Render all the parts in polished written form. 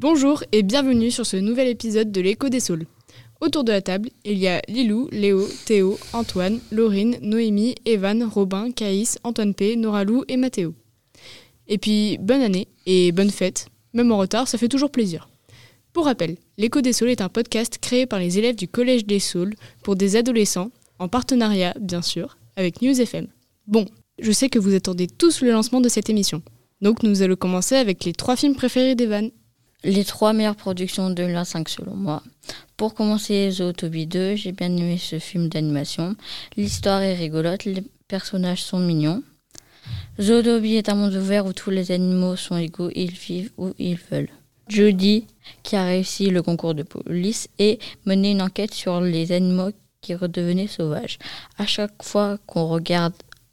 Bonjour et bienvenue sur ce nouvel épisode de l'Écho des Saules. Autour de la table, il y a Lilou, Léo, Théo, Antoine, Laurine, Noémie, Evan, Robin, Caïs, Antoine P, Noralou et Mathéo. Et puis, bonne année et bonne fête. Même en retard, ça fait toujours plaisir. Pour rappel, l'Écho des Saules est un podcast créé par les élèves du Collège des Saules pour des adolescents, en partenariat, bien sûr, avec News FM. Bon, je sais que vous attendez tous le lancement de cette émission. Donc nous allons commencer avec les 3 films préférés d'Evan. Les 3 meilleures productions de 2025 selon moi. Pour commencer, Zootopie 2, j'ai bien aimé ce film d'animation. L'histoire est rigolote, les personnages sont mignons. Zootopie est un monde ouvert où tous les animaux sont égaux et ils vivent où ils veulent. Judy, qui a réussi le concours de police, et mené une enquête sur les animaux qui redevenaient sauvages. À chaque fois qu'on regarde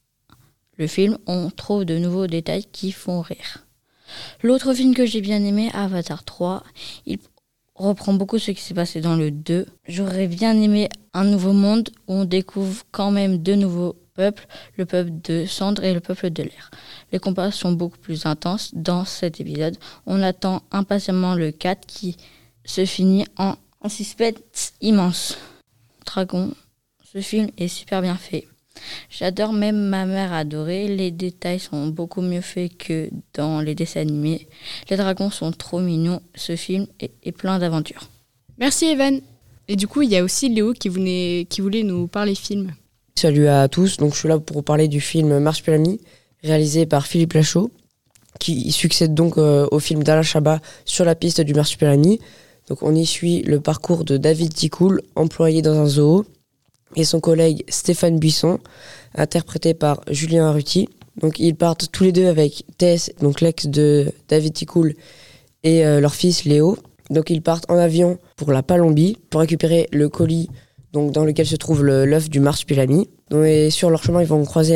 le film, on trouve de nouveaux détails qui font rire. L'autre film que j'ai bien aimé, Avatar 3, il reprend beaucoup ce qui s'est passé dans le 2. J'aurais bien aimé un nouveau monde où on découvre quand même 2 nouveaux peuples, le peuple de Cendre et le peuple de l'air. Les combats sont beaucoup plus intenses dans cet épisode. On attend impatiemment le 4 qui se finit en suspense immense. Dragon, ce film est super bien fait. J'adore, même ma mère a adoré. Les détails sont beaucoup mieux faits que dans les dessins animés. Les dragons sont trop mignons. Ce film est plein d'aventures. Merci Evan. Et du coup, il y a aussi Léo qui voulait nous parler film. Salut à tous, donc je suis là pour parler du film Marsupilami, réalisé par Philippe Lachaud, qui succède donc au film d'Alain Chabat Sur la piste du Marsupilami. Donc on y suit le parcours de David Ticoul, employé dans un zoo, et son collègue Stéphane Buisson, interprété par Julien Arruti. Donc ils partent tous les deux avec Tess, donc l'ex de David Ticoul, et leur fils Léo. Donc ils partent en avion pour la Palombie pour récupérer le colis donc dans lequel se trouve l'œuf du Marsupilami. Et sur leur chemin, ils vont croiser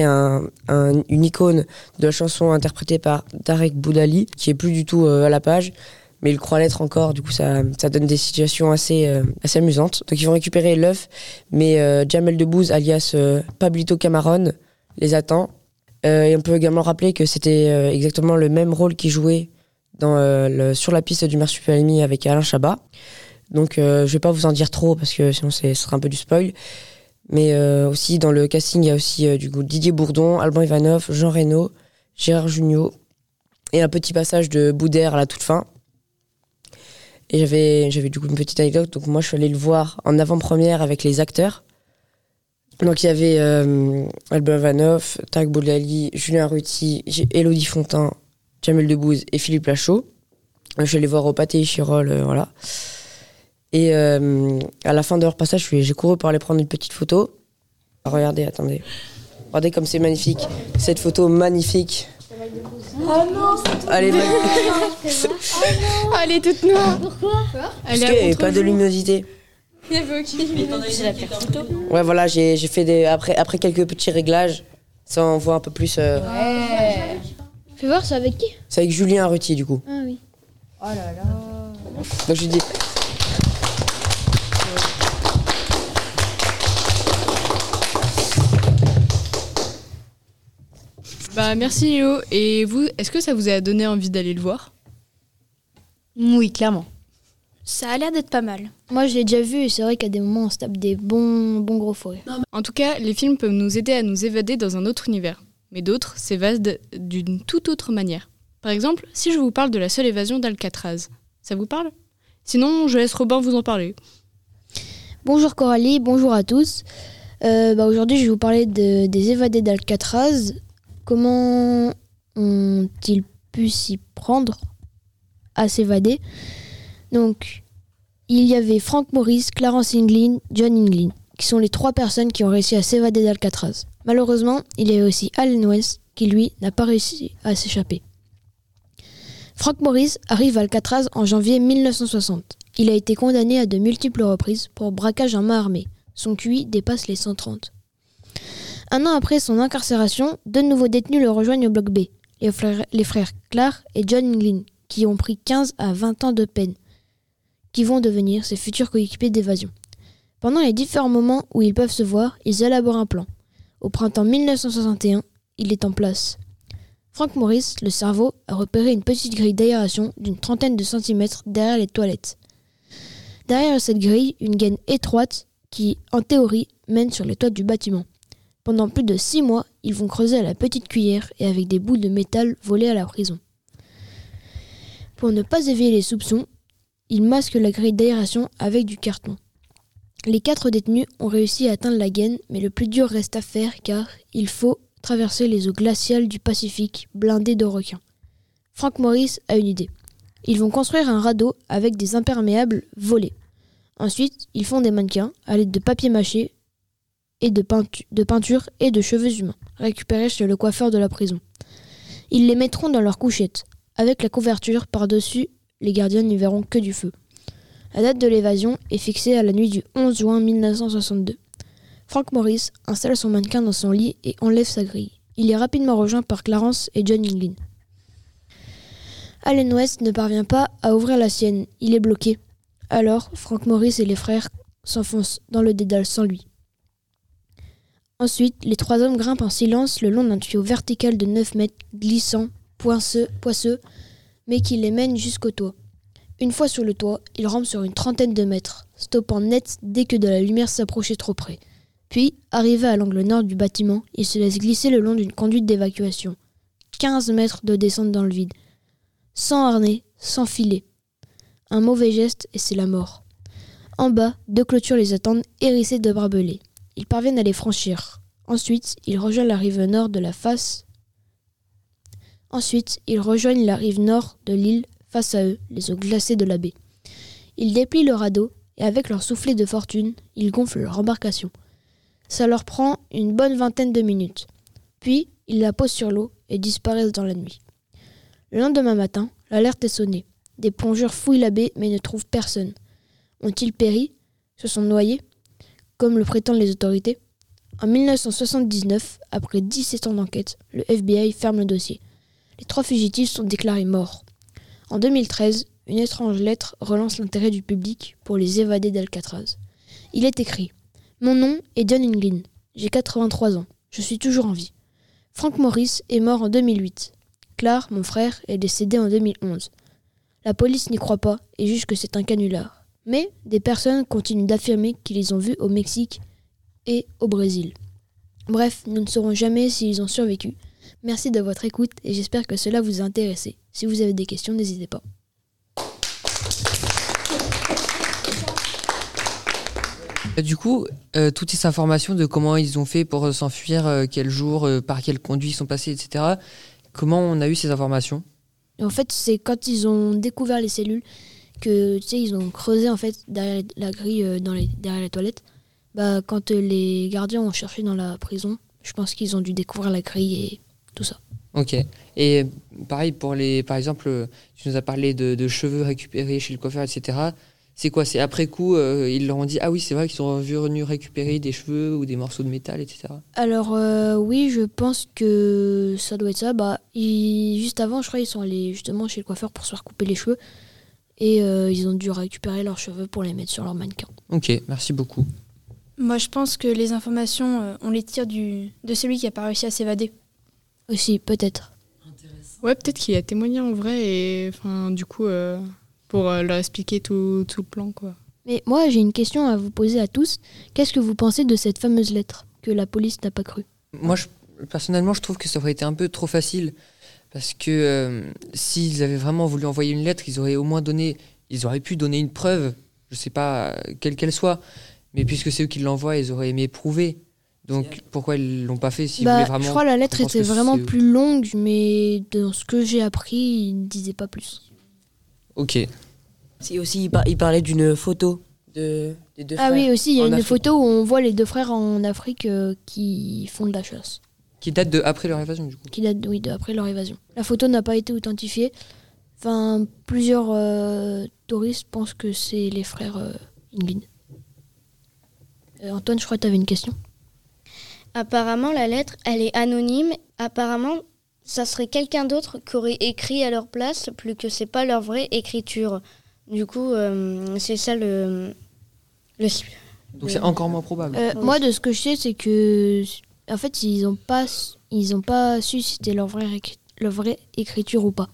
une icône de la chanson interprétée par Tarek Boudali, qui est plus du tout à la page, mais il croit l'être encore. Du coup, ça donne des situations assez amusantes. Donc ils vont récupérer l'œuf, mais Jamel Debbouze, alias Pablito Cameron, les attend. Et on peut également rappeler que c'était exactement le même rôle qu'il jouait sur la piste du Marsupilami avec Alain Chabat. Donc je vais pas vous en dire trop parce que sinon ce sera un peu du spoil. Mais aussi dans le casting, il y a aussi du coup Didier Bourdon, Alban Ivanov, Jean Reno, Gérard Jugnot et un petit passage de Boudère à la toute fin. Et j'avais du coup une petite anecdote. Donc moi je suis allé le voir en avant-première avec les acteurs. Donc il y avait Alban Ivanov, Tarek Boudali, Julien Arruti, Élodie Fontin, Jamel Debbouze et Philippe Lachaud. Je suis allé voir au Pâté Chirol, voilà. Et à la fin de leur passage, j'ai couru pour aller prendre une petite photo. Regardez, attendez. Regardez comme c'est magnifique. Cette photo magnifique. Oh non, elle est Elle est toute noire. Pourquoi? Parce qu'il n'y avait pas de luminosité. Il y avait aucune. C'est la pire photo. Ouais, voilà, j'ai fait après quelques petits réglages, ça on voit un peu plus. Ouais. Fais voir, c'est avec qui? C'est avec Julien Arruti, du coup. Ah oui. Oh là là. Donc je dis. Merci Léo. Et vous, est-ce que ça vous a donné envie d'aller le voir? Oui, clairement. Ça a l'air d'être pas mal. Moi, je l'ai déjà vu et c'est vrai qu'à des moments, on se tape des bons gros forêts. En tout cas, les films peuvent nous aider à nous évader dans un autre univers. Mais d'autres s'évadent d'une toute autre manière. Par exemple, si je vous parle de La seule évasion d'Alcatraz, ça vous parle? Sinon, je laisse Robin vous en parler. Bonjour Coralie, bonjour à tous. Aujourd'hui, je vais vous parler des évadés d'Alcatraz. Comment ont-ils pu s'y prendre à s'évader? Donc, il y avait Frank Morris, Clarence Inglin, John Inglin, qui sont les 3 personnes qui ont réussi à s'évader d'Alcatraz. Malheureusement, il y a aussi Allen West, qui lui n'a pas réussi à s'échapper. Frank Morris arrive à Alcatraz en janvier 1960. Il a été condamné à de multiples reprises pour braquage en main armée. Son QI dépasse les 130. Un an après son incarcération, 2 nouveaux détenus le rejoignent au bloc B, les frères Clark et John Inglin, qui ont pris 15 à 20 ans de peine, qui vont devenir ses futurs coéquipiers d'évasion. Pendant les différents moments où ils peuvent se voir, ils élaborent un plan. Au printemps 1961, il est en place. Frank Morris, le cerveau, a repéré une petite grille d'aération d'une 30aine de centimètres derrière les toilettes. Derrière cette grille, une gaine étroite qui, en théorie, mène sur les toits du bâtiment. Pendant plus de 6 mois, ils vont creuser à la petite cuillère et avec des bouts de métal volés à la prison. Pour ne pas éveiller les soupçons, ils masquent la grille d'aération avec du carton. Les 4 détenus ont réussi à atteindre la gaine, mais le plus dur reste à faire car il faut traverser les eaux glaciales du Pacifique blindées de requins. Frank Morris a une idée. Ils vont construire un radeau avec des imperméables volés. Ensuite, ils font des mannequins à l'aide de papier mâché et de peinture et de cheveux humains, récupérés chez le coiffeur de la prison. Ils les mettront dans leur couchette. Avec la couverture par-dessus, les gardiens n'y verront que du feu. La date de l'évasion est fixée à la nuit du 11 juin 1962. Frank Morris installe son mannequin dans son lit et enlève sa grille. Il est rapidement rejoint par Clarence et John Englyn. Allen West ne parvient pas à ouvrir la sienne, il est bloqué. Alors, Frank Morris et les frères s'enfoncent dans le dédale sans lui. Ensuite, les 3 hommes grimpent en silence le long d'un tuyau vertical de 9 mètres, glissant, poisseux, mais qui les mène jusqu'au toit. Une fois sur le toit, ils rampent sur une 30aine de mètres, stoppant net dès que de la lumière s'approchait trop près. Puis, arrivés à l'angle nord du bâtiment, ils se laissent glisser le long d'une conduite d'évacuation. 15 mètres de descente dans le vide. Sans harnais, sans filet. Un mauvais geste et c'est la mort. En bas, 2 clôtures les attendent, hérissées de barbelés. Ils parviennent à les franchir. Ensuite, ils rejoignent la rive nord de l'île, face à eux, les eaux glacées de la baie. Ils déplient le radeau et avec leur soufflet de fortune, ils gonflent leur embarcation. Ça leur prend une bonne 20aine de minutes. Puis, ils la posent sur l'eau et disparaissent dans la nuit. Le lendemain matin, l'alerte est sonnée. Des plongeurs fouillent la baie mais ne trouvent personne. Ont-ils péri ? Se sont noyés ? Comme le prétendent les autorités ? En 1979, après 17 ans d'enquête, le FBI ferme le dossier. Les 3 fugitifs sont déclarés morts. En 2013, une étrange lettre relance l'intérêt du public pour les évadés d'Alcatraz. Il est écrit « Mon nom est John Englyn. J'ai 83 ans. Je suis toujours en vie. Frank Morris est mort en 2008. Clark, mon frère, est décédé en 2011. La police n'y croit pas et juge que c'est un canular. Mais des personnes continuent d'affirmer qu'ils les ont vus au Mexique et au Brésil. Bref, nous ne saurons jamais s'ils ont survécu. Merci de votre écoute et j'espère que cela vous a intéressé. Si vous avez des questions, n'hésitez pas. Du coup, toutes ces informations de comment ils ont fait pour s'enfuir, quel jour, par quelle conduite ils sont passés, etc. Comment on a eu ces informations ? En fait, c'est quand ils ont découvert les cellules que, tu sais, ils ont creusé en fait derrière la grille, derrière les toilettes. Bah, quand les gardiens ont cherché dans la prison, je pense qu'ils ont dû découvrir la grille et tout ça. Ok. Et pareil, par exemple, tu nous as parlé de cheveux récupérés chez le coiffeur, etc. C'est quoi ? C'est après coup, ils leur ont dit « Ah oui, c'est vrai qu'ils sont venus récupérer des cheveux ou des morceaux de métal, etc. » Alors oui, je pense que ça doit être ça. Bah, juste avant, je crois ils sont allés justement chez le coiffeur pour se faire couper les cheveux. Et ils ont dû récupérer leurs cheveux pour les mettre sur leur mannequin. Ok, merci beaucoup. Moi, je pense que les informations, on les tire de celui qui n'a pas réussi à s'évader. Aussi, peut-être. Ouais, peut-être qu'il a témoigné en vrai et du coup, pour leur expliquer tout le plan, quoi. Mais moi, j'ai une question à vous poser à tous. Qu'est-ce que vous pensez de cette fameuse lettre que la police n'a pas crue ? Moi, personnellement, je trouve que ça aurait été un peu trop facile. Parce que s'ils avaient vraiment voulu envoyer une lettre, ils auraient pu donner une preuve, je sais pas, quelle qu'elle soit. Mais puisque c'est eux qui l'envoient, ils auraient aimé prouver. Donc pourquoi ils l'ont pas fait s'ils voulaient vraiment... Je crois que la lettre était vraiment plus longue, mais dans ce que j'ai appris, ils ne disaient pas plus. Ok. Si aussi, il parlait d'une photo des 2 frères. Ah oui, aussi, il y a une Afrique. photo où on voit les 2 frères en Afrique qui font de la chasse. Qui date de après leur évasion, du coup. Qui date, oui, d'après leur évasion. La photo n'a pas été authentifiée. Enfin, plusieurs touristes pensent que c'est les frères Englyn. Antoine, je crois que tu avais une question. Apparemment, la lettre, elle est anonyme. Apparemment, ça serait quelqu'un d'autre qui aurait écrit à leur place, plus que c'est pas leur vraie écriture. Du coup, c'est ça Donc c'est encore moins probable. Moi, de ce que je sais, c'est que, en fait, ils ont pas su si c'était leur vraie leur vraie écriture ou pas.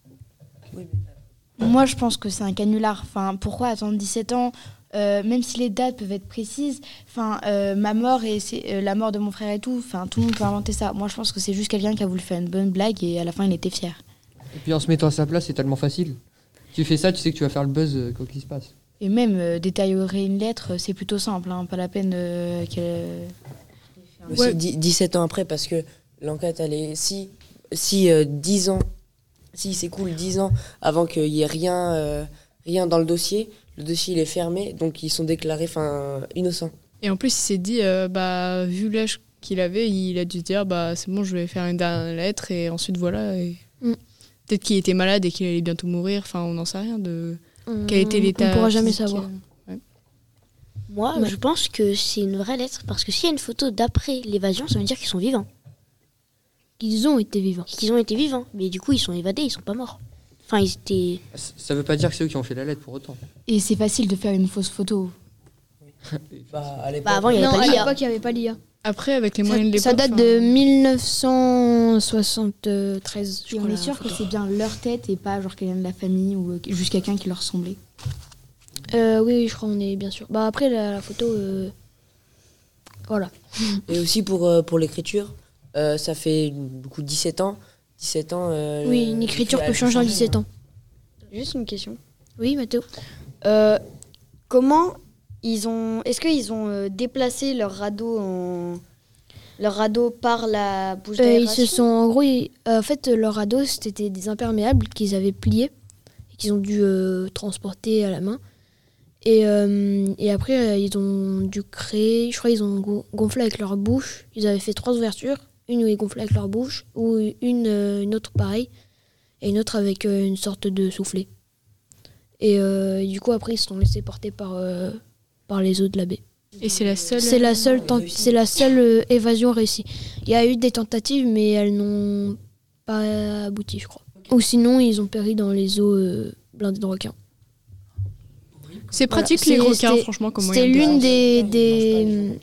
Moi, je pense que c'est un canular. Enfin, pourquoi attendre 17 ans même si les dates peuvent être précises, ma mort et la mort de mon frère et tout le monde peut inventer ça. Moi, je pense que c'est juste quelqu'un qui a voulu faire une bonne blague et à la fin, il était fier. Et puis en se mettant à sa place, c'est tellement facile. Tu fais ça, tu sais que tu vas faire le buzz quoi qu'il se passe. Et même détailler une lettre, c'est plutôt simple, pas la peine qu'elle... Ouais. 17 ans après, parce que l'enquête, elle est... Si 10 ans, si s'écoule 10 ans avant qu'il y ait rien dans le dossier il est fermé, donc ils sont déclarés innocents. Et en plus, il s'est dit, vu l'âge qu'il avait, il a dû se dire, c'est bon, je vais faire une dernière lettre, et ensuite voilà. Et... Peut-être qu'il était malade et qu'il allait bientôt mourir, on n'en sait rien de quel était l'état. On ne pourra jamais physique. savoir. Ouais. Moi, je pense que c'est une vraie lettre, parce que s'il y a une photo d'après l'évasion, ça veut dire qu'ils sont vivants. Qu'ils ont été vivants. Qu'ils ont été vivants, mais du coup, ils sont évadés, ils sont pas morts. Ils étaient... Ça veut pas dire que c'est eux qui ont fait la lettre pour autant. Et c'est facile de faire une fausse photo. À l'époque, avant, il n'y avait pas l'IA. À l'époque, il n'y avait pas l'IA. Après, avec les moyens de l'époque... Ça date de 1973, je Et crois. on est sûr que c'est bien leur tête et pas genre quelqu'un de la famille ou juste quelqu'un qui leur ressemblait. Oui, je crois on est bien sûr. Après, la photo... Voilà. Et aussi pour l'écriture, ça fait du coup 17 ans. 17 ans... oui, une écriture peut changer en 17 ans. Juste une question. Oui, Mathéo. Comment est-ce qu'ils ont déplacé leur radeau par la bouche d'aération? En gros, en fait, leur radeau, c'était des imperméables qu'ils avaient pliés et qu'ils ont dû transporter à la main. Et après, ils ont dû créer, je crois, ils ont gonflé avec leur bouche. Ils avaient fait 3 ouvertures. Une où ils gonflaient avec leur bouche, ou une autre pareille, et une autre avec une sorte de soufflet. Et du coup, après, ils se sont laissés porter par les eaux de la baie. Et c'est la seule... C'est la seule évasion réussie. Il y a eu des tentatives, mais elles n'ont pas abouti, je crois. Ou sinon, ils ont péri dans les eaux blindées de requins. C'est pratique, les requins, franchement, comme moyen C'était de... l'une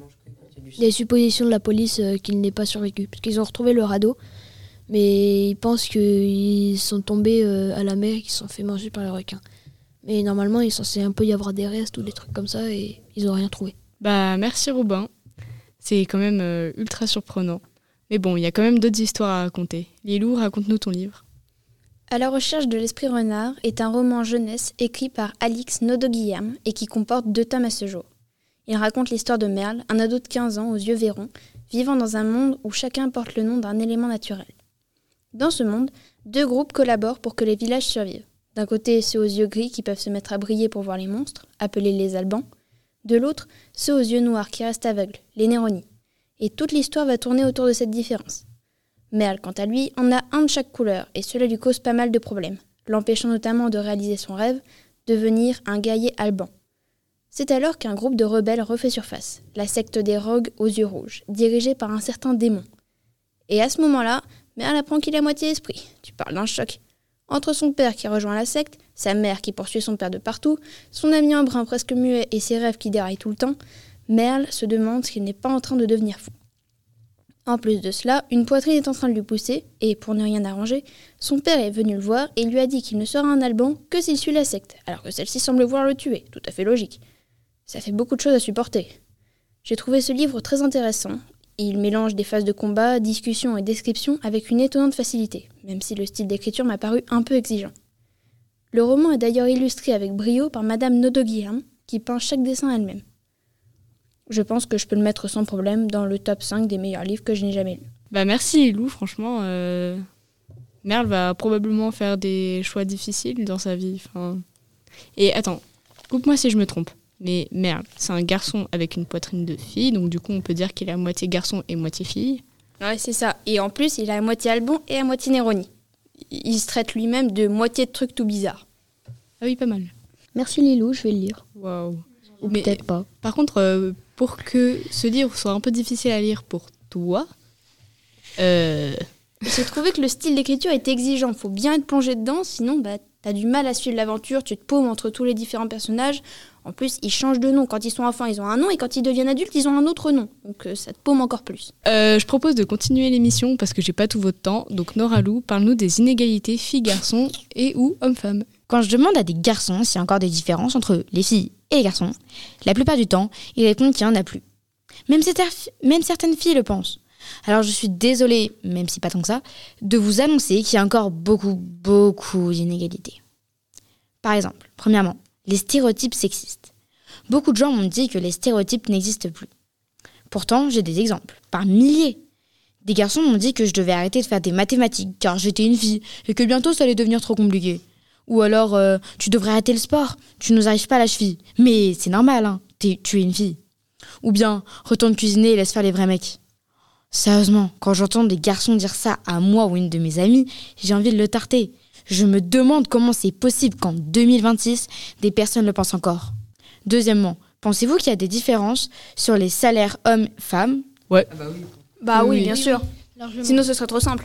des suppositions de la police qu'il n'ait pas survécu. Parce qu'ils ont retrouvé le radeau, mais ils pensent qu'ils sont tombés à la mer et qu'ils se sont fait manger par les requins. Mais normalement, il est censé un peu y avoir des restes ou des trucs comme ça et ils n'ont rien trouvé. Merci Robin. C'est quand même ultra surprenant. Mais bon, il y a quand même d'autres histoires à raconter. Lilou, raconte-nous ton livre. À la recherche de l'esprit renard est un roman jeunesse écrit par Alix Nadeau-Guillaume et qui comporte 2 tomes à ce jour. Il raconte l'histoire de Merle, un ado de 15 ans aux yeux verrons, vivant dans un monde où chacun porte le nom d'un élément naturel. Dans ce monde, 2 groupes collaborent pour que les villages survivent. D'un côté, ceux aux yeux gris qui peuvent se mettre à briller pour voir les monstres, appelés les albans. De l'autre, ceux aux yeux noirs qui restent aveugles, les Néronies. Et toute l'histoire va tourner autour de cette différence. Merle, quant à lui, en a un de chaque couleur, et cela lui cause pas mal de problèmes, l'empêchant notamment de réaliser son rêve, devenir un guerrier alban. C'est alors qu'un groupe de rebelles refait surface, la secte des Rogues aux yeux rouges, dirigée par un certain démon. Et à ce moment-là, Merle apprend qu'il est à moitié esprit. Tu parles d'un choc. Entre son père qui rejoint la secte, sa mère qui poursuit son père de partout, son ami en brun presque muet et ses rêves qui déraillent tout le temps, Merle se demande s'il n'est pas en train de devenir fou. En plus de cela, une poitrine est en train de lui pousser, et pour ne rien arranger, son père est venu le voir et lui a dit qu'il ne sera un alban que s'il suit la secte, alors que celle-ci semble vouloir le tuer, tout à fait logique. Ça fait beaucoup de choses à supporter. J'ai trouvé ce livre très intéressant. Il mélange des phases de combat, discussion et description avec une étonnante facilité, même si le style d'écriture m'a paru un peu exigeant. Le roman est d'ailleurs illustré avec brio par Madame Nadeau-Guillaume, qui peint chaque dessin elle-même. Je pense que je peux le mettre sans problème dans le top 5 des meilleurs livres que je n'ai jamais lus. Merci Lilou, franchement. Merle va probablement faire des choix difficiles dans sa vie. Et attends, coupe-moi si je me trompe. Mais Merle, c'est un garçon avec une poitrine de fille, donc du coup on peut dire qu'il est à moitié garçon et moitié fille. Ouais, c'est ça. Et en plus, il est à moitié alban et à moitié Néronie. Il se traite lui-même de moitié de trucs tout bizarres. Ah oui, pas mal. Merci Lilou, je vais le lire. Waouh. Ou peut-être pas. Par contre, pour que ce livre soit un peu difficile à lire pour toi, j'ai trouvé que le style d'écriture était exigeant. Faut bien être plongé dedans, sinon T'as du mal à suivre l'aventure, tu te paumes entre tous les différents personnages. En plus, ils changent de nom. Quand ils sont enfants, ils ont un nom, et quand ils deviennent adultes, ils ont un autre nom. Donc ça te paume encore plus. Je propose de continuer l'émission parce que j'ai pas tout votre temps. Donc Nora Lou, parle-nous des inégalités filles-garçons et ou hommes-femmes. Quand je demande à des garçons s'il y a encore des différences entre les filles et les garçons, la plupart du temps, ils répondent qu'il n'y en a plus. Même certaines filles le pensent. Alors je suis désolée, même si pas tant que ça, de vous annoncer qu'il y a encore beaucoup d'inégalités. Par exemple, premièrement, les stéréotypes sexistes. Beaucoup de gens m'ont dit que les stéréotypes n'existent plus. Pourtant, j'ai des exemples, par milliers. Des garçons m'ont dit que je devais arrêter de faire des mathématiques car j'étais une fille et que bientôt ça allait devenir trop compliqué. Ou alors, tu devrais arrêter le sport, tu nous arrives pas à la cheville. Mais c'est normal, hein, tu es une fille. Ou bien, retourne cuisiner et laisse faire les vrais mecs. Sérieusement, quand j'entends des garçons dire ça à moi ou une de mes amies, j'ai envie de le tarter. Je me demande comment c'est possible qu'en 2026, des personnes le pensent encore. Deuxièmement, pensez-vous qu'il y a des différences sur les salaires hommes-femmes ? Ouais. Bah oui, bien sûr. Sinon, ce serait trop simple.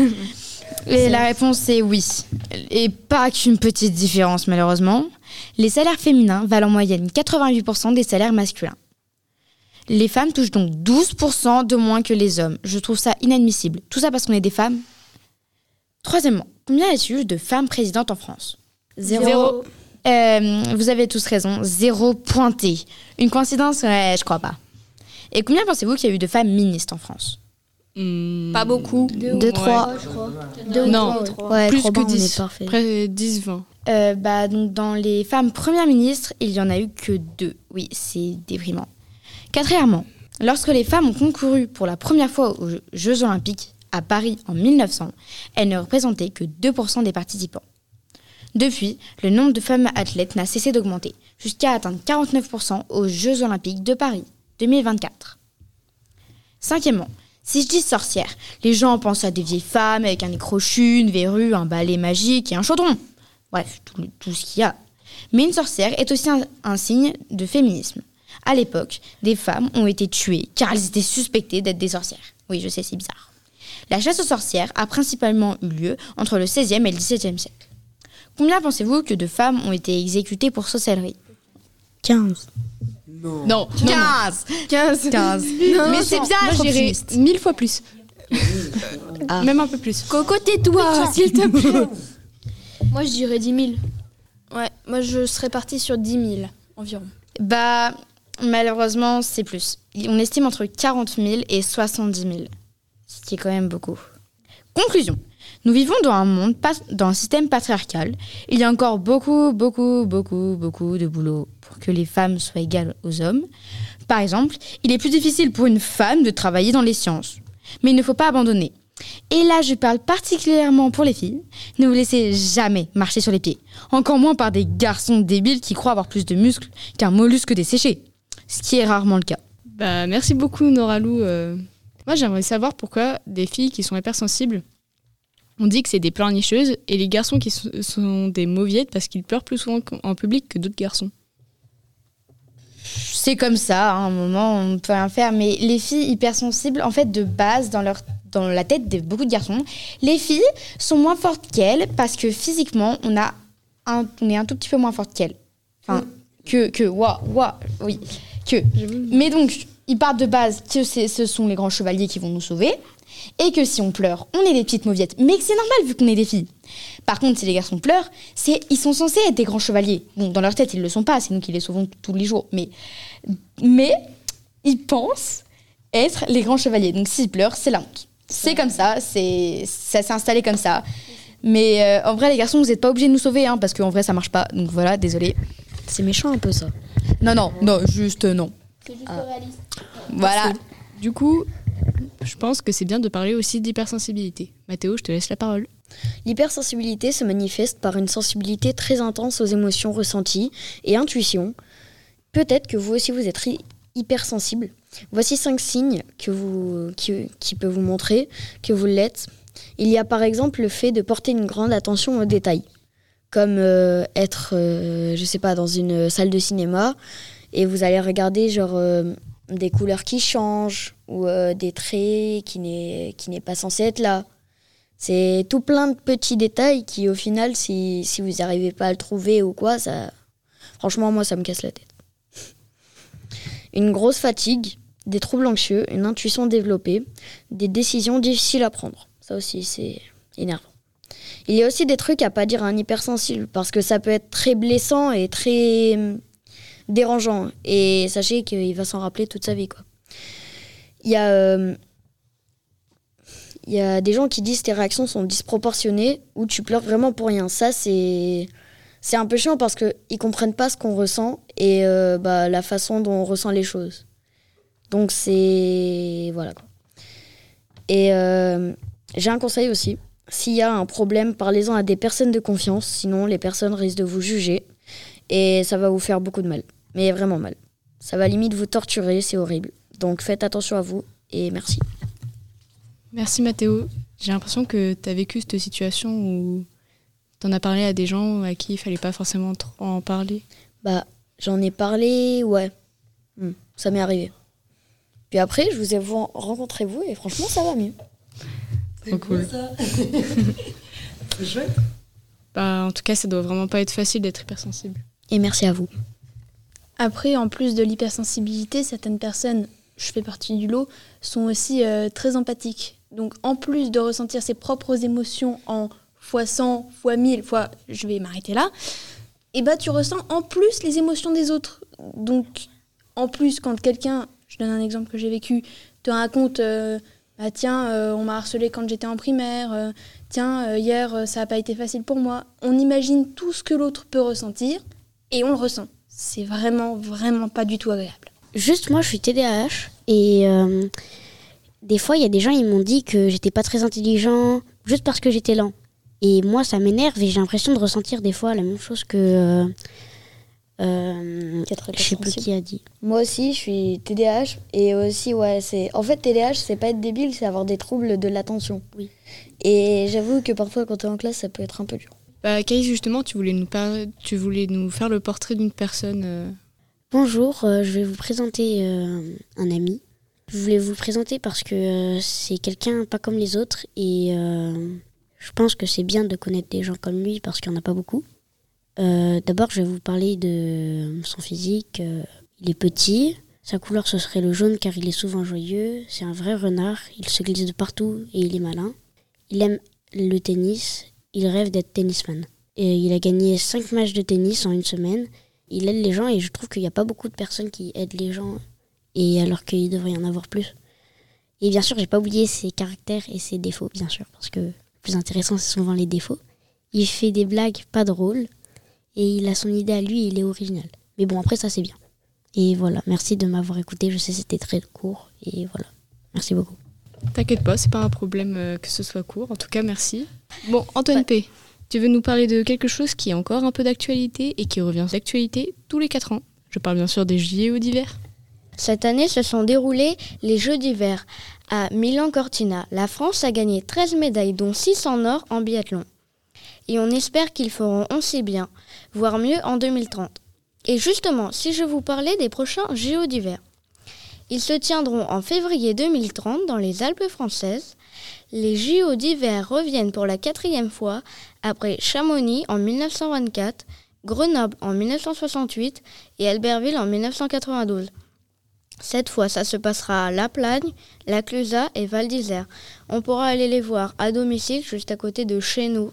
Et la réponse est oui. Et pas qu'une petite différence, malheureusement. Les salaires féminins valent en moyenne 88% des salaires masculins. Les femmes touchent donc 12% de moins que les hommes. Je trouve ça inadmissible. Tout ça parce qu'on est des femmes. Troisièmement, combien y a-t-il de femmes présidentes en France ? Zéro. Vous avez tous raison. 0 pointé. Une coïncidence ? Ouais, je crois pas. Et combien pensez-vous qu'il y a eu de femmes ministres en France ? Pas beaucoup. 2, 3. Non, Ouais, plus 3 que on 10. est parfait. Près 10-20. Donc dans les femmes premières ministres, il y en a eu que 2. Oui, c'est déprimant. Quatrièmement, lorsque les femmes ont concouru pour la première fois aux Jeux Olympiques à Paris en 1900, elles ne représentaient que 2% des participants. Depuis, le nombre de femmes athlètes n'a cessé d'augmenter, jusqu'à atteindre 49% aux Jeux Olympiques de Paris 2024. Cinquièmement, si je dis sorcière, les gens pensent à des vieilles femmes avec un nez crochu, une verrue, un balai magique et un chaudron. Bref, tout ce qu'il y a. Mais une sorcière est aussi un signe de féminisme. À l'époque, des femmes ont été tuées car elles étaient suspectées d'être des sorcières. Oui, je sais, c'est bizarre. La chasse aux sorcières a principalement eu lieu entre le XVIe et le XVIIe siècle. Combien pensez-vous que de femmes ont été exécutées pour sorcellerie ? 15. Non. 15. Mais c'est bien Moi, être je dirais optimiste. 1000 fois plus. Même un peu plus. Coco, tais-toi, s'il te plaît. Moi, je dirais 10 000. Ouais, moi je serais partie sur 10 000 environ. Bah, malheureusement, c'est plus. On estime entre 40 000 et 70 000. Ce qui est quand même beaucoup. Conclusion. Nous vivons dans un monde, dans un système patriarcal. Il y a encore beaucoup de boulot pour que les femmes soient égales aux hommes. Par exemple, il est plus difficile pour une femme de travailler dans les sciences. Mais il ne faut pas abandonner. Et là, je parle particulièrement pour les filles. Ne vous laissez jamais marcher sur les pieds. Encore moins par des garçons débiles qui croient avoir plus de muscles qu'un mollusque desséché. Ce qui est rarement le cas. Bah, merci beaucoup, Nora Lou. Moi, j'aimerais savoir pourquoi des filles qui sont hypersensibles, on dit que c'est des pleurnicheuses, et les garçons qui sont des mauviettes parce qu'ils pleurent plus souvent en public que d'autres garçons. C'est comme ça, à un moment, on ne peut rien faire. Mais les filles hypersensibles, en fait, de base, dans la tête de beaucoup de garçons, les filles sont moins fortes qu'elles parce que physiquement, on est un tout petit peu moins forte qu'elles. Enfin, Mais donc, ils partent de base que ce sont les grands chevaliers qui vont nous sauver. Et que si on pleure, on est des petites mauviettes. Mais que c'est normal vu qu'on est des filles. Par contre, si les garçons pleurent, ils sont censés être des grands chevaliers. Bon, dans leur tête, ils ne le sont pas, c'est nous qui les sauvons tous les jours. Mais ils pensent être les grands chevaliers. Donc s'ils pleurent, c'est la honte. C'est comme ça, ça s'est installé comme ça. Mais en vrai, les garçons, vous n'êtes pas obligés de nous sauver, hein, parce qu'en vrai, ça marche pas. Donc voilà, désolé. C'est méchant un peu ça. Non, juste non. C'est juste réaliste. Voilà. Du coup, je pense que c'est bien de parler aussi d'hypersensibilité. Mathéo, je te laisse la parole. L'hypersensibilité se manifeste par une sensibilité très intense aux émotions ressenties et intuitions. Peut-être que vous aussi vous êtes hypersensible. Voici 5 signes qui peuvent vous montrer que vous l'êtes. Il y a par exemple le fait de porter une grande attention aux détails, comme être, dans une salle de cinéma et vous allez regarder des couleurs qui changent ou des traits qui n'est pas censé être là. C'est tout plein de petits détails qui, au final, si vous n'arrivez pas à le trouver ou quoi, ça... Franchement, moi, ça me casse la tête. Une grosse fatigue, des troubles anxieux, une intuition développée, des décisions difficiles à prendre. Ça aussi, c'est énervant. Il y a aussi des trucs à pas dire à un hypersensible, parce que ça peut être très blessant et très dérangeant. Et sachez qu'il va s'en rappeler toute sa vie, quoi. Il y a des gens qui disent que tes réactions sont disproportionnées ou tu pleures vraiment pour rien. Ça, c'est un peu chiant parce qu'ils ne comprennent pas ce qu'on ressent et la façon dont on ressent les choses. Donc, c'est... Voilà, quoi. Et j'ai un conseil aussi. S'il y a un problème, parlez-en à des personnes de confiance. Sinon, les personnes risquent de vous juger et ça va vous faire beaucoup de mal. Mais vraiment mal. Ça va limite vous torturer, c'est horrible. Donc, faites attention à vous et merci. Merci Mathéo. J'ai l'impression que tu as vécu cette situation où tu en as parlé à des gens à qui il fallait pas forcément trop en parler. J'en ai parlé, ouais. Ça m'est arrivé. Puis après, je vous ai rencontré vous et franchement, ça va mieux. C'est cool. Ça. C'est chouette. En tout cas, ça doit vraiment pas être facile d'être hypersensible. Et merci à vous. Après, en plus de l'hypersensibilité, certaines personnes, je fais partie du lot, sont aussi très empathiques. Donc, en plus de ressentir ses propres émotions en x100, x1000, je vais m'arrêter là, et tu ressens en plus les émotions des autres. Donc, en plus, quand quelqu'un, je donne un exemple que j'ai vécu, te raconte on m'a harcelé quand j'étais en primaire, hier, ça n'a pas été facile pour moi. On imagine tout ce que l'autre peut ressentir et on le ressent. C'est vraiment, vraiment pas du tout agréable. Juste, moi, je suis TDAH et des fois, il y a des gens, ils m'ont dit que j'étais pas très intelligent juste parce que j'étais lent. Et moi, ça m'énerve et j'ai l'impression de ressentir des fois la même chose que... je sais plus qui a dit. Moi aussi, je suis TDAH et aussi, c'est... En fait, TDAH, c'est pas être débile, c'est avoir des troubles de l'attention. Oui. Et j'avoue que parfois, quand t'es en classe, ça peut être un peu dur. Caïs, justement, tu voulais nous faire le portrait d'une personne... Bonjour, je vais vous présenter un ami. Je voulais vous présenter parce que c'est quelqu'un pas comme les autres et je pense que c'est bien de connaître des gens comme lui parce qu'il n'y en a pas beaucoup. D'abord, je vais vous parler de son physique. Il est petit, sa couleur ce serait le jaune car il est souvent joyeux. C'est un vrai renard, il se glisse de partout et il est malin. Il aime le tennis, il rêve d'être tennisman. Et il a gagné 5 matchs de tennis en une semaine. Il aide les gens et je trouve qu'il n'y a pas beaucoup de personnes qui aident les gens et alors qu'il devrait y en avoir plus. Et bien sûr, j'ai pas oublié ses caractères et ses défauts, bien sûr, parce que le plus intéressant, c'est souvent les défauts. Il fait des blagues pas drôles et il a son idée à lui et il est original. Mais bon, après ça, c'est bien. Et voilà, merci de m'avoir écouté. Je sais que c'était très court et voilà. Merci beaucoup. T'inquiète pas, c'est pas un problème que ce soit court. En tout cas, merci. Bon, Antoine P., tu veux nous parler de quelque chose qui est encore un peu d'actualité et qui revient d'actualité tous les 4 ans. Je parle bien sûr des JO d'hiver. Cette année se sont déroulés les Jeux d'hiver à Milan-Cortina. La France a gagné 13 médailles, dont 6 en or en biathlon. Et on espère qu'ils feront aussi bien, voire mieux en 2030. Et justement, si je vous parlais des prochains JO d'hiver, ils se tiendront en février 2030 dans les Alpes françaises. Les JO d'hiver reviennent pour la 4e fois après Chamonix en 1924, Grenoble en 1968 et Albertville en 1992. Cette fois, ça se passera à La Plagne, La Clusaz et Val d'Isère. On pourra aller les voir à domicile juste à côté de chez nous.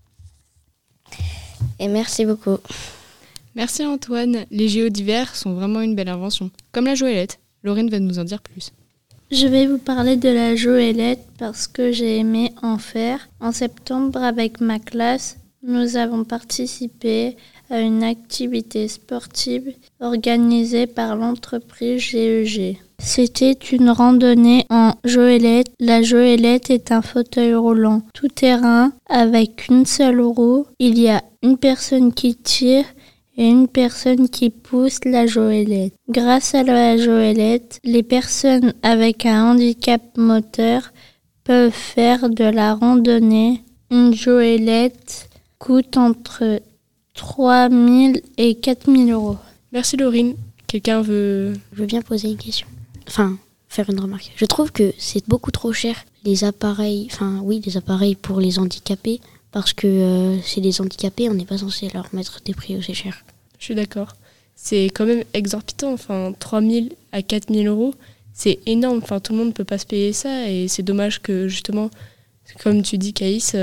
Et merci beaucoup. Merci Antoine. Les JO d'hiver sont vraiment une belle invention. Comme la Joëlette. Laurine va nous en dire plus. Je vais vous parler de la Joëlette parce que j'ai aimé en faire. En septembre, avec ma classe, nous avons participé à une activité sportive organisée par l'entreprise GEG. C'était une randonnée en Joëlette. La Joëlette est un fauteuil roulant tout-terrain avec une seule roue. Il y a une personne qui tire et une personne qui pousse la Joëlette. Grâce à la Joëlette, les personnes avec un handicap moteur peuvent faire de la randonnée. Une Joëlette coûte entre 3 000 et 4 000 euros. Merci Laurine. Quelqu'un veut... Je veux bien poser une question. Enfin, faire une remarque. Je trouve que c'est beaucoup trop cher les appareils pour les handicapés, parce que c'est des handicapés, on n'est pas censé leur mettre des prix aussi chers. Je suis d'accord. C'est quand même exorbitant. 3 000 à 4 000 euros, c'est énorme. Tout le monde ne peut pas se payer ça. Et c'est dommage que, justement, comme tu dis, Caïs,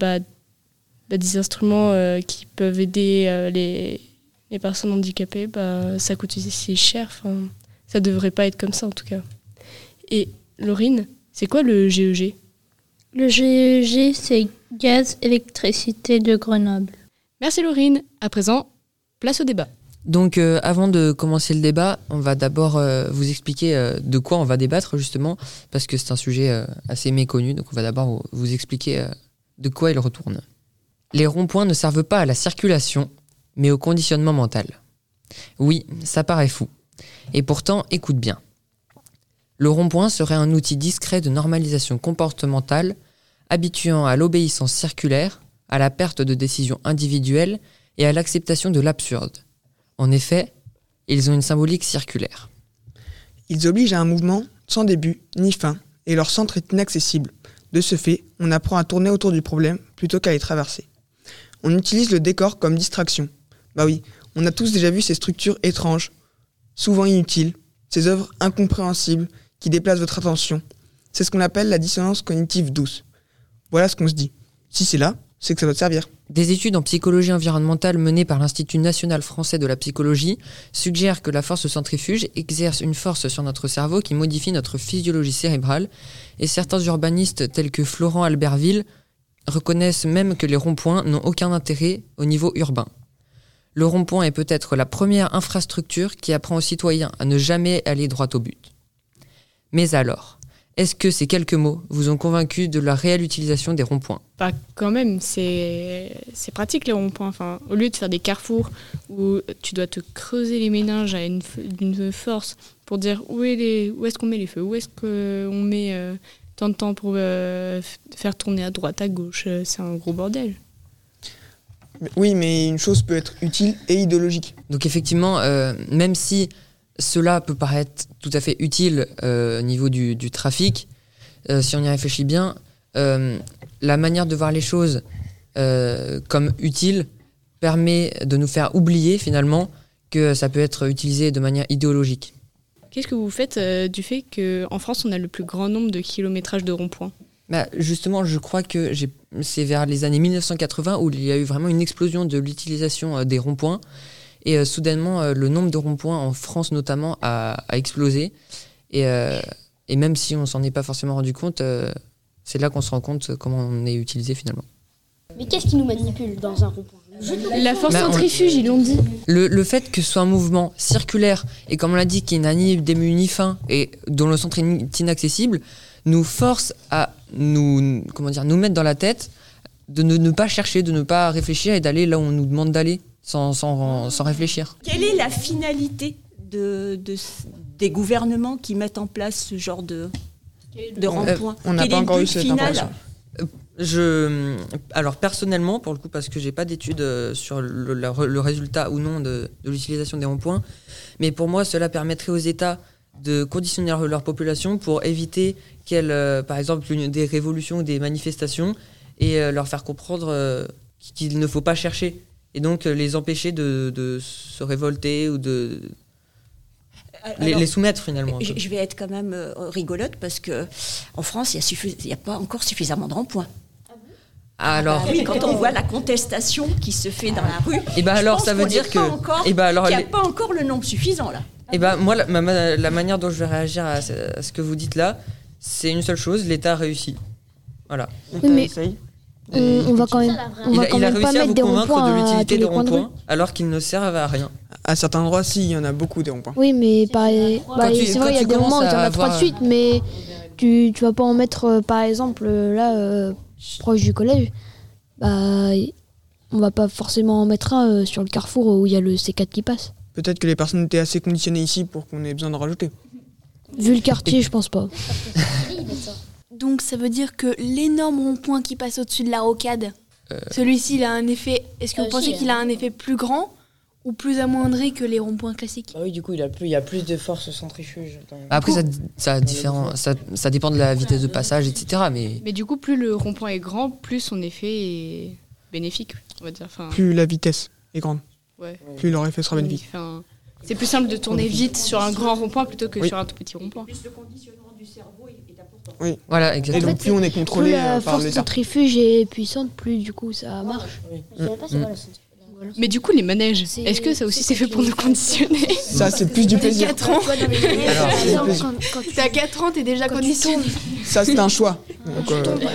des instruments qui peuvent aider les personnes handicapées, ça coûte aussi cher. Ça ne devrait pas être comme ça, en tout cas. Et Laurine, c'est quoi le GEG ? Le GEG, c'est Gaz Électricité de Grenoble. Merci Laurine. À présent, place au débat. Donc avant de commencer le débat, on va d'abord vous expliquer de quoi on va débattre justement, parce que c'est un sujet assez méconnu, donc on va d'abord vous expliquer de quoi il retourne. Les ronds-points ne servent pas à la circulation, mais au conditionnement mental. Oui, ça paraît fou. Et pourtant, écoute bien. Le rond-point serait un outil discret de normalisation comportementale, habituant à l'obéissance circulaire, à la perte de décision individuelle et à l'acceptation de l'absurde. En effet, ils ont une symbolique circulaire. Ils obligent à un mouvement sans début ni fin, et leur centre est inaccessible. De ce fait, on apprend à tourner autour du problème plutôt qu'à les traverser. On utilise le décor comme distraction. Bah oui, on a tous déjà vu ces structures étranges, souvent inutiles, ces œuvres incompréhensibles qui déplacent votre attention. C'est ce qu'on appelle la dissonance cognitive douce. Voilà ce qu'on se dit. Si c'est là, c'est que ça doit te servir. Des études en psychologie environnementale menées par l'Institut national français de la psychologie suggèrent que la force centrifuge exerce une force sur notre cerveau qui modifie notre physiologie cérébrale, et certains urbanistes tels que Florent Albertville reconnaissent même que les ronds-points n'ont aucun intérêt au niveau urbain. Le rond-point est peut-être la première infrastructure qui apprend aux citoyens à ne jamais aller droit au but. Mais alors, est-ce que ces quelques mots vous ont convaincu de la réelle utilisation des ronds-points ? Quand même, c'est pratique les ronds-points. Au lieu de faire des carrefours où tu dois te creuser les méninges à une force pour dire où est-ce qu'on met les feux, où est-ce qu'on met tant de temps pour faire tourner à droite, à gauche, c'est un gros bordel. Oui, mais une chose peut être utile et idéologique. Donc effectivement, même si cela peut paraître tout à fait utile au niveau du trafic, si on y réfléchit bien, la manière de voir les choses comme utile permet de nous faire oublier finalement que ça peut être utilisé de manière idéologique. Qu'est-ce que vous faites du fait qu'en France, on a le plus grand nombre de kilométrages de ronds-points ? Justement, je crois que c'est vers les années 1980 où il y a eu vraiment une explosion de l'utilisation des ronds-points. Et soudainement, le nombre de ronds-points en France notamment a explosé. Et même si on ne s'en est pas forcément rendu compte, c'est là qu'on se rend compte comment on est utilisé finalement. Mais qu'est-ce qui nous manipule dans un rond-point ? La force centrifuge, ils l'ont dit. Le fait que ce soit un mouvement circulaire et comme on l'a dit, qui n'a ni début ni fin et dont le centre est inaccessible, nous force à nous mettre dans la tête de ne pas chercher, de ne pas réfléchir et d'aller là où on nous demande d'aller sans réfléchir. Quelle est la finalité des gouvernements qui mettent en place ce genre de rond-point ? On n'a pas encore eu cette information. Alors personnellement, pour le coup, parce que j'ai pas d'études sur le résultat ou non de l'utilisation des ronds-points, mais pour moi, cela permettrait aux États de conditionner leur population pour éviter par exemple, des révolutions ou des manifestations et leur faire comprendre qu'il ne faut pas chercher et donc les empêcher de se révolter ou de les soumettre finalement. Je vais être quand même rigolote parce qu'en France, il n'y a pas encore suffisamment de ronds-points. Alors, oui, quand on voit la contestation qui se fait dans la rue, et alors ça veut dire que qu'il n'y a pas encore le nombre suffisant là. Et moi, la manière dont je vais réagir à ce que vous dites là, c'est une seule chose, l'État a réussi. Voilà. Oui, mais on va quand même. Il a réussi à vous convaincre de l'utilité des ronds-points, alors qu'ils ne servent à rien. À certains endroits, si, il y en a beaucoup des ronds-points. Oui, mais c'est vrai, il y a des moments où il y en a 3 de suite, mais tu vas pas en mettre, par exemple, là, proche du collège. On va pas forcément en mettre un sur le carrefour où il y a le C4 qui passe. Peut-être que les personnes étaient assez conditionnées ici pour qu'on ait besoin de rajouter. Vu le quartier, je pense pas. Donc ça veut dire que l'énorme rond-point qui passe au-dessus de la rocade, celui-ci il a un effet. Est-ce que vous pensez qu'il a un effet plus grand ou plus amoindri que les ronds-points classiques. Ah oui, du coup, il y a plus de force centrifuge. Après, ça dépend de la vitesse de passage, etc. Mais du coup, plus le rond-point est grand, plus son effet est bénéfique, on va dire. Enfin, Plus la vitesse est grande, ouais. plus leur effet sera bénéfique. Enfin, c'est plus simple de tourner vite sur un grand rond-point plutôt que sur un tout petit rond-point. Plus le conditionnement du cerveau est important. Oui. Voilà, Et exactement. donc plus on est Plus contrôlé la par force l'État. centrifuge est puissante, plus du coup ça marche. Je savais pas c'est quoi la centrifuge. Mais du coup, les manèges, est-ce que ça aussi c'est fait pour nous conditionner? Ça, c'est plus du plaisir. 4 ans, Alors, t'as 4 ans, t'es déjà conditionné. ça, c'est un choix. Donc,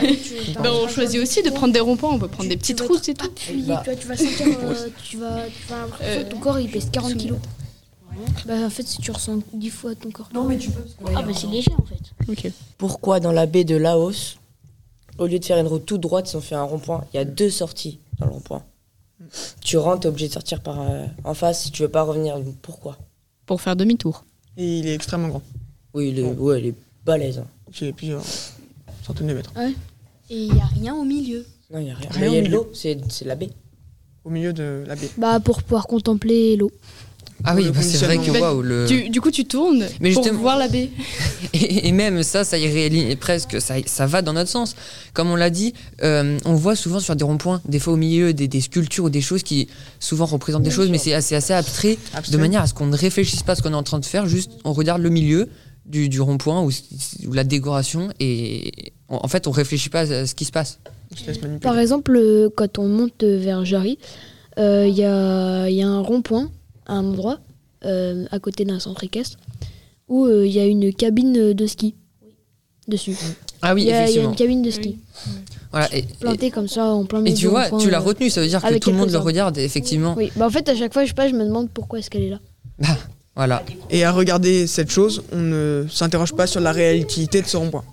On choisit aussi de prendre des ronds-points, on peut prendre des petites routes, c'est tout. Appuyé, tu vois, tu vas sentir, tu vas avoir l'impression que ton corps il pèse 40 kilos. Bah en fait, si tu ressens 10 fois ton corps. Non, mais tu peux. Ah bah c'est léger en fait. Ok. Pourquoi dans la baie de Laos, au lieu de faire une route toute droite, ils ont fait un rond-point? Il y a 2 sorties dans le rond-point. Tu rentres, t'es obligé de sortir par en face si tu veux pas revenir. Pourquoi? Pour faire demi-tour. et il est extrêmement grand. Oui, il est balèze. Hein. Il fait plusieurs centaines de mètres. Ouais. Et il n'y a rien au milieu. Non, il n'y a rien. Rien Il y a au de milieu. l'eau, c'est la baie. Au milieu de la baie. Bah pour pouvoir contempler l'eau. Ah oui, Le bah, c'est vrai que conditionnement. waouh, Du coup, tu tournes Mais pour justement- voir la baie. Et même ça y réaligne presque, ça va dans notre sens. Comme on l'a dit, on voit souvent sur des ronds-points, des fois au milieu, des sculptures ou des choses qui souvent représentent des choses, mais c'est assez abstrait, de manière à ce qu'on ne réfléchisse pas à ce qu'on est en train de faire, juste on regarde le milieu du rond-point ou la décoration et en fait on réfléchit pas à ce qui se passe. Je te laisse manipuler. Par exemple, quand on monte vers Jarry, il y a un rond-point à un endroit, à côté d'un centre équestre, où il y a une cabine de ski dessus. Ah oui, Il y a effectivement. une cabine de ski Voilà, plantée comme ça en plein et milieu tu du vois, rond-point, tu l'as retenu, ça veut dire que avec tout le monde quelques le arbres. regarde, effectivement. Oui, bah en fait à chaque fois je sais pas, je me demande pourquoi est-ce qu'elle est là. Bah, voilà. Et à regarder cette chose, on ne s'interroge pas sur la réalité de ce rond-point.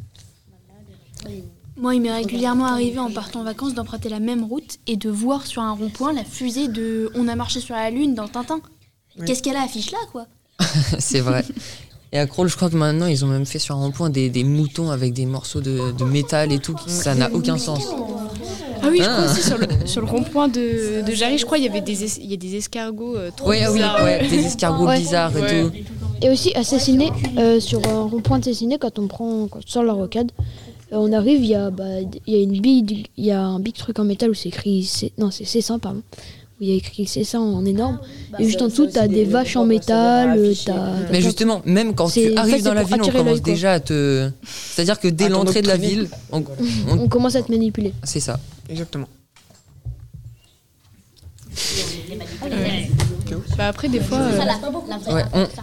Moi, il m'est régulièrement arrivé en partant en vacances d'emprunter la même route et de voir sur un rond-point la fusée de On a marché sur la Lune dans Tintin. Oui. Qu'est-ce qu'elle a affiché là, quoi? C'est vrai. Et à Crolles, je crois que maintenant, ils ont même fait sur un rond-point des moutons avec des morceaux de métal et tout. Ça n'a aucun sens. Ah oui, je crois aussi sur le rond-point de Jarry, je crois il y a des escargots trop Oui, bizarres. ouais, des escargots Ouais. bizarres et Ouais. tout. Et aussi à Cessiné, sur un rond-point de Cessiné, quand on sort la rocade, on arrive, il y a un big truc en métal où c'est écrit c'est C100 pardon. Où il y a écrit C100 en énorme. Et juste en dessous, t'as des vaches en métal. Mais justement, même quand tu arrives dans la ville, on attirer commence l'œil, quoi. déjà à te... C'est-à-dire que dès À l'entrée de la t'endoctriner. ville, On commence à te manipuler. c'est ça. Exactement. Bah après des fois. Ouais,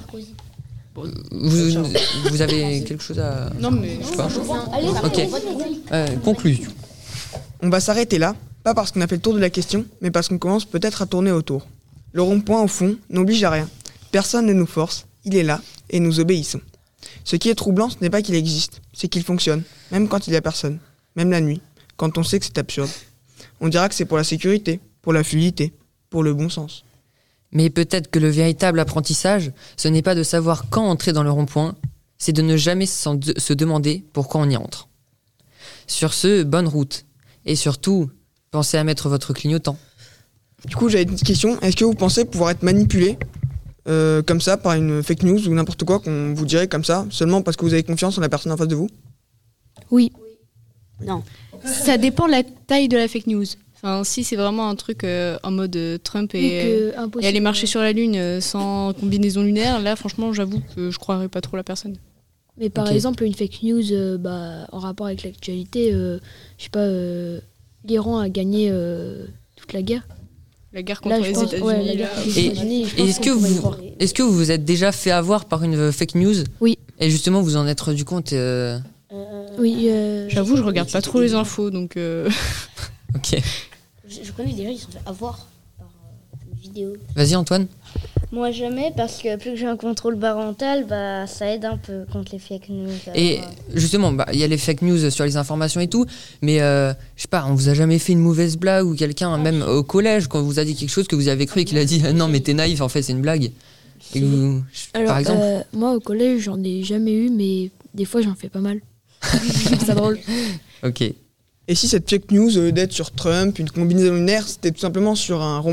vous avez quelque chose à... Non mais. Je sais pas. Ok. Conclusion. On va s'arrêter là, pas parce qu'on a fait le tour de la question, mais parce qu'on commence peut-être à tourner autour. Le rond-point, au fond, n'oblige à rien. Personne ne nous force, il est là, et nous obéissons. Ce qui est troublant, ce n'est pas qu'il existe, c'est qu'il fonctionne, même quand il n'y a personne, même la nuit, quand on sait que c'est absurde. On dira que c'est pour la sécurité, pour la fluidité, pour le bon sens. Mais peut-être que le véritable apprentissage, ce n'est pas de savoir quand entrer dans le rond-point, c'est de ne jamais se demander pourquoi on y entre. Sur ce, bonne route. Et surtout, pensez à mettre votre clignotant. Du coup, j'avais une petite question, est-ce que vous pensez pouvoir être manipulé comme ça par une fake news ou n'importe quoi qu'on vous dirait comme ça, seulement parce que vous avez confiance en la personne en face de vous? Oui. Non. Ça dépend de la taille de la fake news. Enfin, si c'est vraiment un truc en mode Trump et aller marcher sur la Lune sans combinaison lunaire, là franchement j'avoue que je croirais pas trop la personne. Mais par exemple, une fake news en rapport avec l'actualité, je sais pas, l'Iran a gagné toute la guerre. La guerre contre Là, les je pense- États-Unis. ouais, la là. guerre contre les États-Unis, je Et pense est-ce qu'on que pourrait y vous, croire. est-ce que vous vous êtes déjà fait avoir par une fake news? Oui. Et justement, vous en êtes rendu compte Oui. J'avoue, je regarde pas trop les infos, donc. Ok. Je connais des gens qui se sont fait avoir par une vidéo. Vas-y, Antoine. Moi jamais, parce que plus que j'ai un contrôle parental, bah ça aide un peu contre les fake news. Et justement, il y a les fake news sur les informations et tout, mais je sais pas, on vous a jamais fait une mauvaise blague ou quelqu'un, même au collège, quand on vous a dit quelque chose que vous avez cru et qu'il a dit non, mais t'es naïf, en fait, c'est une blague. Et Alors, par exemple. moi au collège, j'en ai jamais eu, mais des fois j'en fais pas mal. Je trouve ça drôle. Ok. Et si cette fake news d'être sur Trump, une combinaison lunaire, c'était tout simplement sur un rond-point,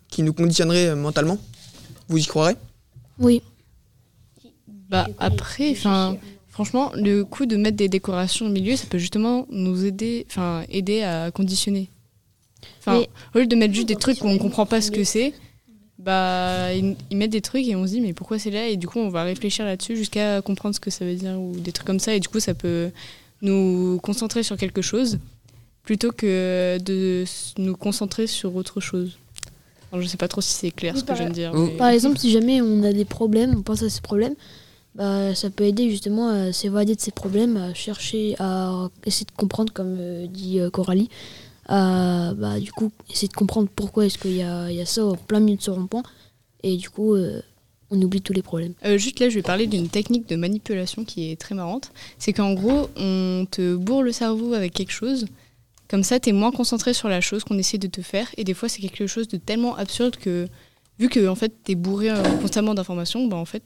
qui nous conditionnerait mentalement. Vous y croirez ? Oui. Bah après, franchement, le coup de mettre des décorations au milieu, ça peut justement nous aider à conditionner. Au lieu de mettre juste des trucs où on comprend pas ce que c'est, bah ils mettent des trucs et on se dit mais pourquoi c'est là, et du coup on va réfléchir là-dessus jusqu'à comprendre ce que ça veut dire ou des trucs comme ça, et du coup ça peut nous concentrer sur quelque chose plutôt que de nous concentrer sur autre chose. Alors, je sais pas trop si c'est clair ce que je viens de dire. Mais... Par exemple, si jamais on a des problèmes, on pense à ces problèmes, bah, ça peut aider justement à s'évader de ces problèmes, à chercher, à essayer de comprendre, comme dit Coralie, à du coup essayer de comprendre pourquoi est-ce qu'il y a ça en plein milieu de ce rond-point, et du coup on oublie tous les problèmes. Juste là, je vais parler d'une technique de manipulation qui est très marrante. C'est qu'en gros, on te bourre le cerveau avec quelque chose. Comme ça, t'es moins concentré sur la chose qu'on essaie de te faire. Et des fois, c'est quelque chose de tellement absurde que, vu que en fait, t'es bourré constamment d'informations,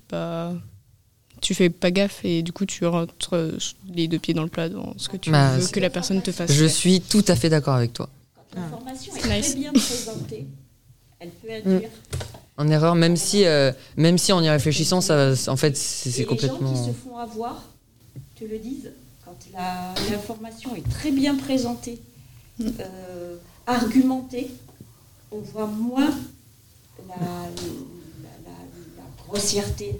tu fais pas gaffe et du coup, tu rentres les deux pieds dans le plat dans ce que tu veux que la personne te fasse. Je suis tout à fait d'accord avec toi. L'information est très bien présentée. Elle peut induire. En erreur, même si en y réfléchissant, ça, en fait, c'est complètement... Les gens qui se font avoir te le disent. Quand l'information est très bien présentée, argumentée, on voit moins la grossièreté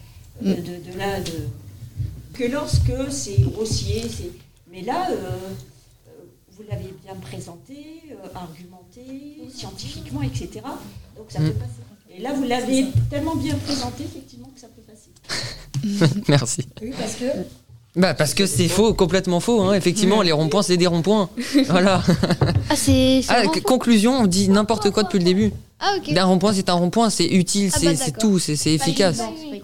que lorsque c'est grossier. Mais là, vous l'avez bien présenté, argumenté, scientifiquement, etc. Donc ça peut passer. Et là, vous l'avez tellement bien présenté, effectivement, que ça peut passer. Merci. Oui, parce que... parce que c'est faux, complètement faux. Hein. Effectivement, les ronds-points, c'est des ronds-points. Voilà. Conclusion, on dit n'importe quoi depuis le début. Ah, ok. Un rond-point, c'est un rond-point, c'est utile, c'est tout, c'est efficace.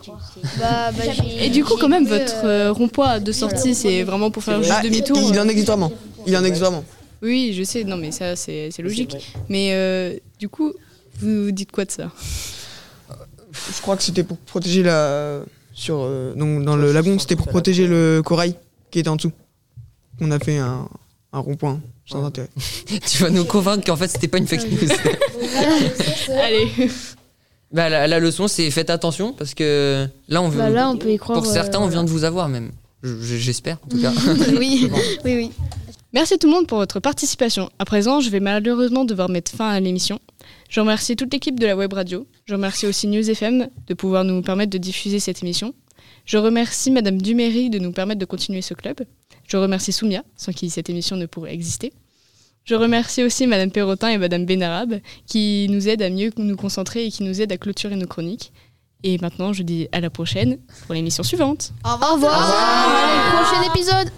Et du coup, quand même, votre rond-point de sortie, c'est vraiment pour faire juste demi-tour. Il en existe vraiment. Oui, je sais, non, mais ça, c'est logique. Mais du coup, vous dites quoi de ça ? Je crois que c'était pour protéger donc dans le lagon, c'était pour protéger le corail qui était en dessous. On a fait un rond-point sans intérêt. Tu vas nous convaincre qu'en fait c'était pas une fake news. Allez. La leçon, c'est faites attention parce que là on veut. Là on peut y croire. Pour certains, on vient de vous avoir même. J'espère en tout cas. Oui. Oui. Merci tout le monde pour votre participation. À présent, je vais malheureusement devoir mettre fin à l'émission. Je remercie toute l'équipe de la web radio. Je remercie aussi News FM de pouvoir nous permettre de diffuser cette émission. Je remercie Madame Duméry de nous permettre de continuer ce club. Je remercie Soumia, sans qui cette émission ne pourrait exister. Je remercie aussi Madame Perrotin et Madame Benarabe qui nous aident à mieux nous concentrer et qui nous aident à clôturer nos chroniques. Et maintenant, je dis à la prochaine pour l'émission suivante. Au revoir. Prochain épisode.